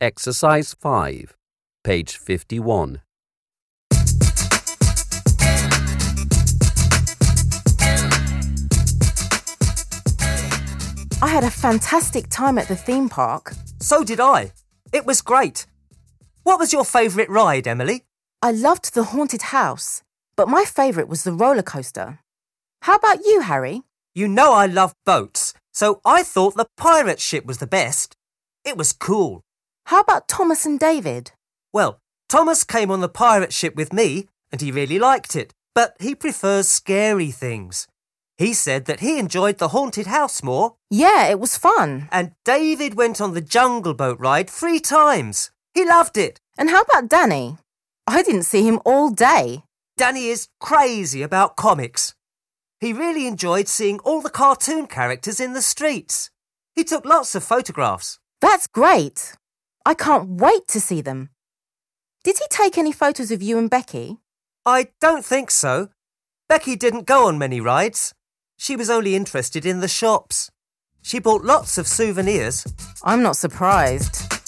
Exercise 5, page 51. I had a fantastic time at the theme park. So did I. It was great. What was your favourite ride, Emily? I loved the haunted house, but my favourite was the roller coaster. How about you, Harry? You know I love boats, so I thought the pirate ship was the best. It was cool. How about Thomas and David? Well, Thomas came on the pirate ship with me and he really liked it, but he prefers scary things. He said that he enjoyed the haunted house more. Yeah, it was fun. And David went on the jungle boat ride 3 times. He loved it. And how about Danny? I didn't see him all day. Danny is crazy about comics. He really enjoyed seeing all the cartoon characters in the streets. He took lots of photographs. That's great. I can't wait to see them. Did he take any photos of you and Becky? I don't think so. Becky didn't go on many rides. She was only interested in the shops. She bought lots of souvenirs. I'm not surprised.